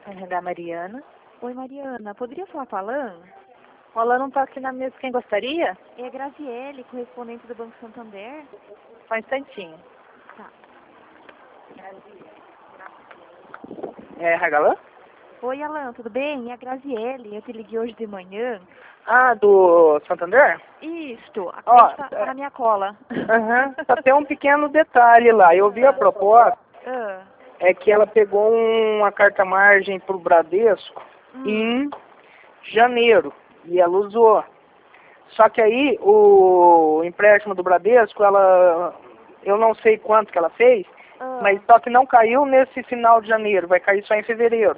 RH Mariana. Oi, Mariana. Poderia falar com a Alan? O Alan não está aqui na mesa. Quem gostaria? É Graziele, correspondente do Banco Santander. Só um instantinho. Tá. É RH Alan? Oi, Alan, tudo bem? É a Graziele. Eu te liguei hoje de manhã. Ah, do Santander? Isto. A Ó, conta tá na minha cola. Aham. Só tem um pequeno detalhe lá. Eu vi a proposta, Ah, é que ela pegou uma carta-margem pro Bradesco em janeiro. E ela usou. Só que aí o empréstimo do Bradesco, eu não sei quanto que ela fez, mas só que não caiu nesse final de janeiro, vai cair só em fevereiro.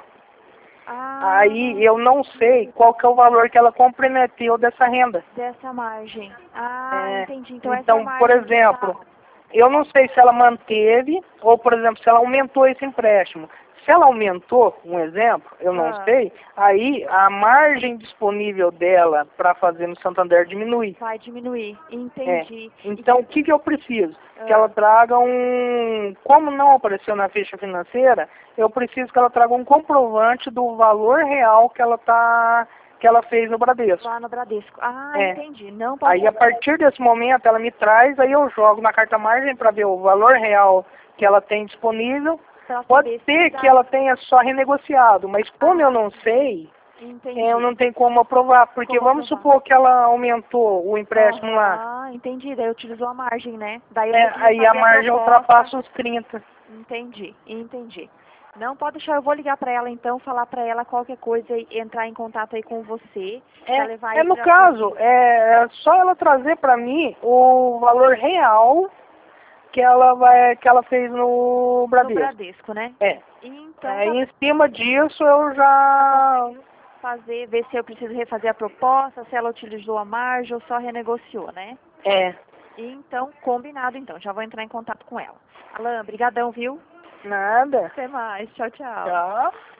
Aí eu não sei qual que é o valor que ela comprometeu dessa renda. dessa margem. Entendi. Então, essa é a Então, margem por que exemplo, tá... eu não sei se ela manteve ou, por exemplo, se ela aumentou esse empréstimo. Se ela aumentou, um exemplo, eu não sei, aí a margem disponível dela para fazer no Santander diminui. Vai diminuir. Entendi. Então, o que eu preciso? Que ela traga como não apareceu na ficha financeira, eu preciso que ela traga um comprovante do valor real que ela fez no Bradesco. Lá no Bradesco. Entendi. Não pode... Aí, a partir desse momento, ela me traz, aí eu jogo na carta-margem para ver o valor real que ela tem disponível. Pode ser que ela tenha só renegociado, mas como eu não sei, eu não tenho como aprovar, porque vamos supor que ela aumentou o empréstimo lá. Entendi. Daí utilizou a margem, né? Daí Aí a margem ultrapassa os 30. Entendi. Não, pode deixar, eu vou ligar para ela então, falar para ela qualquer coisa e entrar em contato aí com você. No caso, é só ela trazer para mim o valor real que ela fez no Bradesco. No Bradesco, né? Então, Aí, em cima disso, eu já... ver se eu preciso refazer a proposta, se ela utilizou a margem ou só renegociou, né? Então, combinado então. Já vou entrar em contato com ela. Alan, brigadão, viu? Nada. Até mais. Tchau, tchau. Tchau.